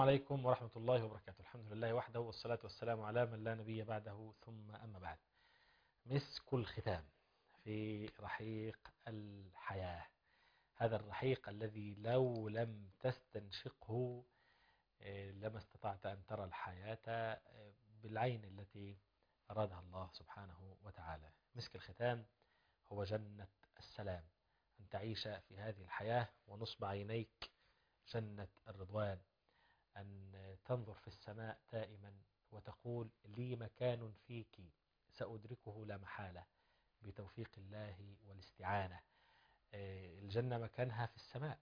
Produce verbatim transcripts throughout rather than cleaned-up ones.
عليكم ورحمة الله وبركاته. الحمد لله وحده والصلاة والسلام على من لا نبي بعده، ثم أما بعد. مسك الختام في رحيق الحياة، هذا الرحيق الذي لو لم تستنشقه لما استطعت أن ترى الحياة بالعين التي أرادها الله سبحانه وتعالى. مسك الختام هو جنة السلام، أن تعيش في هذه الحياة ونصب عينيك جنة الرضوان، أن تنظر في السماء دائما وتقول لي مكان فيك سأدركه لا محالة بتوفيق الله والاستعانة. الجنة مكانها في السماء،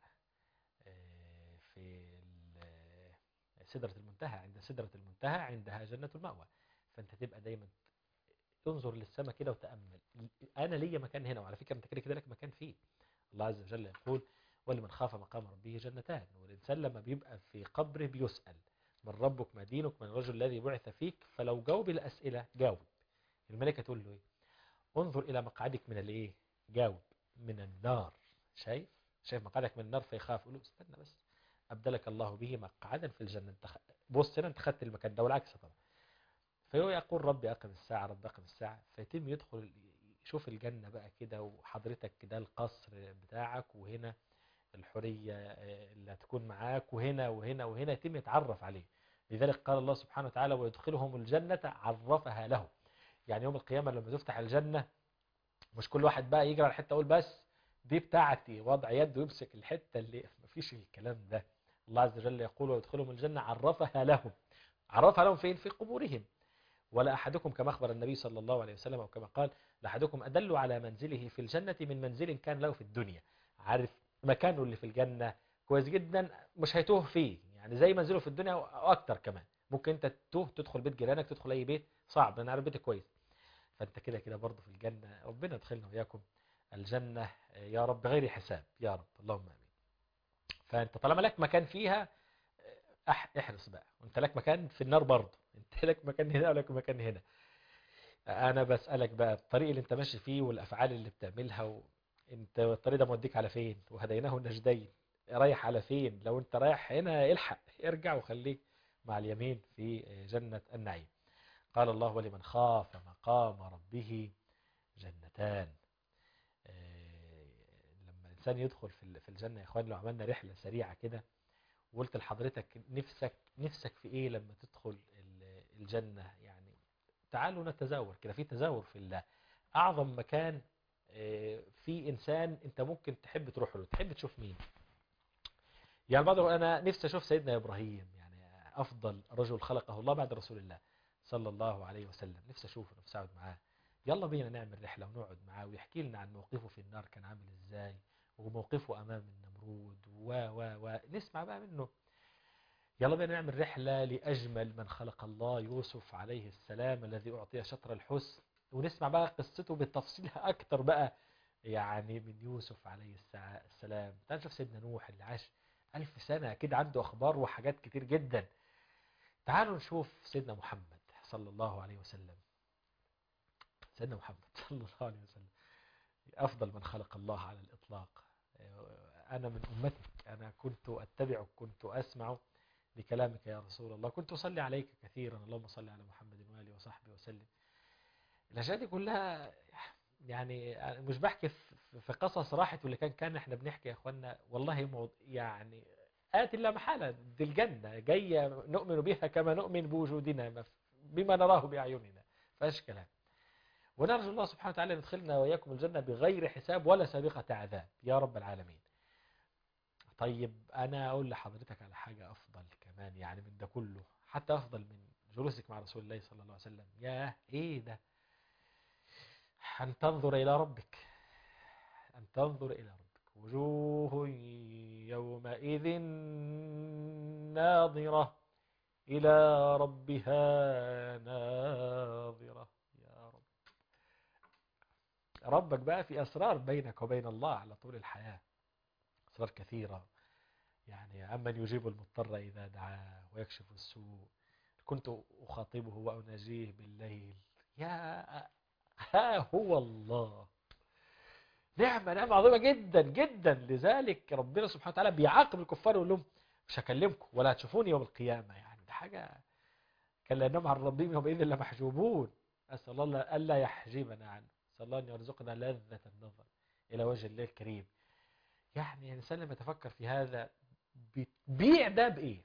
في سدرة المنتهى، عند سدرة المنتهى عندها جنة المأوى. فأنت تبقى دايما تنظر للسماء كده وتأمل، أنا لي مكان هنا. وعلى فكرة أنت كده كده لك مكان فيه. الله عز وجل يقول ولمن خاف مقام ربه جنتان. والإنسان لما بيبقى في قبره بيسأل من ربك ما دينك من الرجل الذي بعث فيك، فلو جاوب الأسئلة جاوب، الملكة تقول له ايه؟ انظر إلى مقعدك من الايه؟ جاوب من النار. شايف شايف مقعدك من النار فيخاف، يقول له استنى بس أبدلك الله به مقعدا في الجنة. انت خ... بص هنا انت خدت المكان ده، والعكس طبعا. فهو يقول ربي أقم الساعة ربي أقم الساعة، فيتم يدخل يشوف الجنة بقى كده، وحضرتك كده القصر بتاعك، وهنا الحرية اللي هتكون معاك، وهنا وهنا وهنا يتم يتعرف عليه. لذلك قال الله سبحانه وتعالى ويدخلهم الجنة عرفها له. يعني يوم القيامة لما تفتح الجنة مش كل واحد بقى يجري على الحتة يقول بس دي بتاعتي، وضع يده يمسك الحتة اللي مفيش الكلام ده. الله عز وجل يقول ويدخلهم الجنة عرفها لهم. عرفها لهم فين؟ في قبورهم. ولا أحدكم كما أخبر النبي صلى الله عليه وسلم أو كما قال لأحدكم أدل على منزله في الجنة من منزل كان له في الدنيا. عارف مكانه اللي في الجنة كويس جدا، مش هيتوه فيه، يعني زي منزله في الدنيا وأكتر كمان. ممكن أنت تتوه تدخل بيت جيرانك، تدخل أي بيت صعب، أنا عارف بيتك كويس. فأنت كده كده برضه في الجنة. ربنا يدخلنا وإياكم الجنة يا رب بغير حساب يا رب، اللهم آمين. فأنت طالما لك مكان فيها احرص بقى، وانت لك مكان في النار برضه، انت لك مكان هنا ولك مكان هنا. انا بسألك بقى الطريق اللي انت ماشي فيه والافعال اللي بتعملها و... انت الطريق ده موديك على فين؟ وهديناه النجدين، رايح على فين؟ لو انت رايح هنا الحق ارجع وخليك مع اليمين في جنة النعيم. قال الله ولمن خاف مقام ربه جنتان. لما الانسان يدخل في الجنة يا اخوان، لو عملنا رحلة سريعة كده وقلت لحضرتك نفسك نفسك في ايه لما تدخل الجنة، يعني تعالوا نتزاور كده في تزاور في الله. اعظم مكان في انسان انت ممكن تحب تروح له، تحب تشوف مين؟ يعني بعض انا نفسي اشوف سيدنا ابراهيم، يعني افضل رجل خلقه الله بعد رسول الله صلى الله عليه وسلم. نفسي اشوفه، نفسي اقعد معاه. يلا بينا نعمل رحلة ونقعد معاه ويحكي لنا عن موقفه في النار كان عامل ازاي، وموقفه امام النمرود و و و نسمع بقى منه. يلا بينا نعمل رحلة لأجمل من خلق الله، يوسف عليه السلام الذي أعطي شطر الحسن، ونسمع بقى قصته بالتفصيلها أكتر بقى، يعني من يوسف عليه السلام. تعال نشوف سيدنا نوح اللي عاش ألف سنة، أكيد عنده أخبار وحاجات كتير جدا. تعالوا نشوف سيدنا محمد صلى الله عليه وسلم. سيدنا محمد صلى الله عليه وسلم أفضل من خلق الله على الإطلاق. أنا من أمتك، أنا كنت أتبعك، كنت أسمع بكلامك يا رسول الله، كنت أصلي عليك كثيرا، اللهم صل على محمد وآله وصحبه وسلم. الأشياء دي كلها يعني مش بحكي في قصص راحت واللي كان كان احنا بنحكي يا اخوانا، والله موض... يعني آت لا محالة دي الجنة جاية، نؤمن بها كما نؤمن بوجودنا بما نراه بأعيننا، فاش كلام. ونرجو الله سبحانه وتعالى ندخلنا وإياكم الجنة بغير حساب ولا سابقة عذاب يا رب العالمين. طيب أنا أقول لحضرتك على حاجة أفضل كمان، يعني من ده كله، حتى أفضل من جلوسك مع رسول الله صلى الله عليه وسلم. ياه إيه ده؟ أن تنظر إلى ربك، أن تنظر إلى ربك. وجوه يومئذ ناظرة إلى ربها ناظرة. يا رب، ربك بقى في أسرار بينك وبين الله على طول الحياة، أسرار كثيرة. يعني أمن يجيب المضطر إذا دعاه ويكشف السوء، كنت أخاطبه وأناجيه بالليل. يا ها هو الله، نعمة نعمة عظيمة جدا جدا. لذلك ربنا سبحانه وتعالى بيعاقب الكفار ويقول لهم مش هكلمكم ولا هتشوفوني يوم القيامة. يعني ده حاجة كلا إنهم عن ربهم يومئذ لمحجوبون. أسأل الله ألا يحجبنا عنه، أسأل الله أن يرزقنا لذة النظر إلى وجه الله الكريم. يعني الإنسان لما يتفكر في هذا بتبيع ده بإيه؟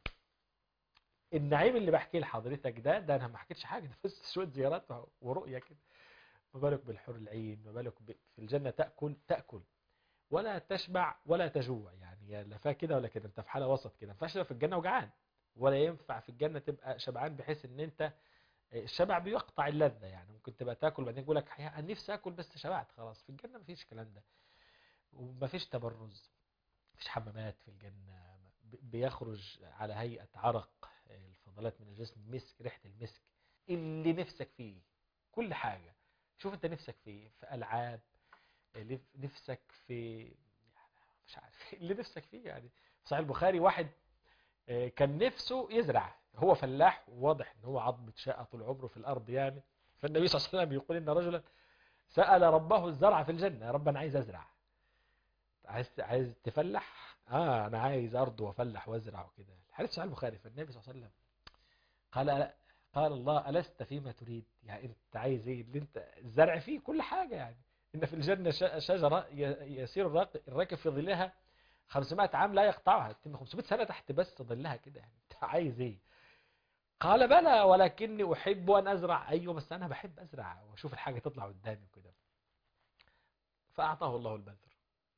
النعيم اللي بحكي لحضرتك ده ده أنا ما حكيتش حاجة، ده بس شوية زيارات ورؤية كده. ما بالك بالحور العين، ما بالك في الجنة تأكل تأكل ولا تشبع ولا تجوع. يعني لا فيها كده ولا كده، انت في حالة وسط كده. ما ينفعش تبقى في الجنة وجعان، ولا ينفع في الجنة تبقى شبعان بحيث ان انت الشبع بيقطع اللذة. يعني ممكن تبقى تاكل بعدين يقول لك انا نفسي اكل بس شبعت خلاص. في الجنة مفيش الكلام ده، ومفيش تبرز، مفيش حمامات في الجنة، بيخرج على هيئة عرق الفضلات من الجسم، مسك، ريحة المسك اللي نفسك فيه، كل حاجة. شوف انت نفسك فيه، في ألعاب، اللي نفسك في، يعني مش عارف اللي نفسك فيه. يعني في صحيح البخاري واحد كان نفسه يزرع، هو فلاح وواضح ان هو عظمة شقة طول عمره في الأرض يعني. فالنبي صلى الله عليه وسلم يقول إن رجلا سأل ربه الزرع في الجنة، يا رب أنا عايز أزرع. عايز عايز تفلح؟ آه أنا عايز أرض وأفلح وأزرع وكده. الحديث صحيح البخاري. فالنبي صلى الله عليه وسلم قال لا. قال الله ألست فيما تريد؟ يعني أنت عايز إيه؟ اللي أنت الزرع فيه كل حاجة. يعني إن في الجنة شجرة يسير الراكب في ظلها خمسمائة عام لا يقطعها، خمسمائة سنة تحت بس ظلها كده. يعني أنت عايز إيه؟ قال بلى ولكني أحب أن أزرع. أيوة بس أنا بحب أزرع وأشوف الحاجة تطلع قدامي وكده. فأعطاه الله البذر،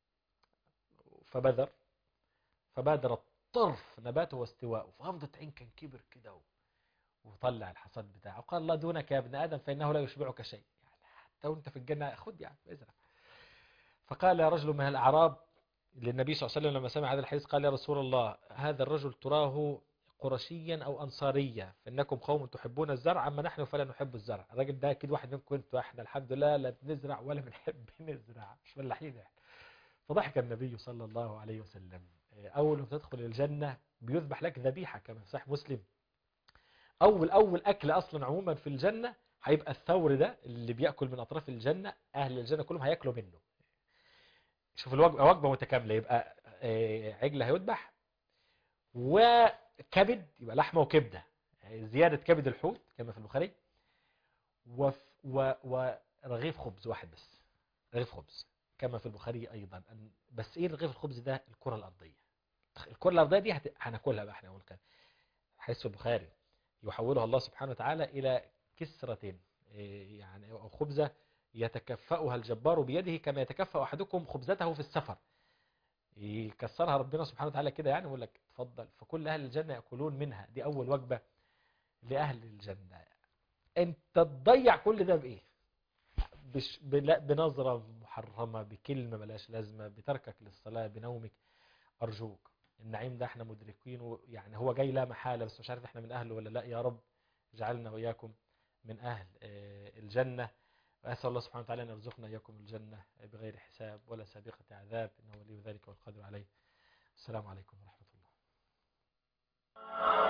فبذر، فبادر الطرف نباته واستواءه، فغمضة عين كان كبر كده وطلع الحصاد بتاعه. قال الله دونك يا ابن آدم فإنه لا يشبعك شيء. يعني حتى وانت في الجنة خد يعني ازرع. فقال يا رجل من الأعراب للنبي صلى الله عليه وسلم لما سمع هذا الحديث، قال يا رسول الله هذا الرجل تراه قرشيا أو أنصاريا، فإنكم قوم تحبون الزرع أما نحن فلا نحب الزرع. الراجل ده أكيد واحد منكم انتوا، احنا الحمد لله لا بنزرع ولا بنحب نزرع، مش فلاحين احنا. فضحك النبي صلى الله عليه وسلم. أول ما تدخل الجنة بيذبح لك ذبيحة كما في صحيح مسلم. أول أول أكل أصلا عموما في الجنة هيبقى الثور ده اللي بيأكل من أطراف الجنة، أهل الجنة كلهم هيأكلوا منه. شوف الوجبة وجبة متكاملة. يبقى عجل هيذبح، وكبد، يبقى لحمة وكبدة، زيادة كبد الحوت كما في البخاري، وف و ورغيف خبز واحد بس، رغيف خبز كما في البخاري أيضا. بس إيه رغيف الخبز ده؟ الكرة الأرضية. الكرة الأرضية دي هت... هناكلها بقى احنا أول كده. حديث في البخاري يحولها الله سبحانه وتعالى إلى كسرة، يعني أو خبزة يتكفأها الجبار بيده كما يتكفأ أحدكم خبزته في السفر. يكسرها ربنا سبحانه وتعالى كده، يعني يقول لك تفضل. فكل أهل الجنة يأكلون منها. دي أول وجبة لأهل الجنة. أنت تضيع كل ده بإيه؟ بش بنظرة محرمة، بكلمة ملاش لازمة، بتركك للصلاة، بنومك. أرجوك النعيم ده احنا مدركينه، يعني هو جاي لا محالة، بس مش عارف احنا من أهله ولا لا. يا رب جعلنا وإياكم من أهل الجنة. وأسأل الله سبحانه وتعالى أن يرزقنا إياكم الجنة بغير حساب ولا سابقة عذاب، إنه ولي ذلك والقادر عليه. السلام عليكم ورحمة الله.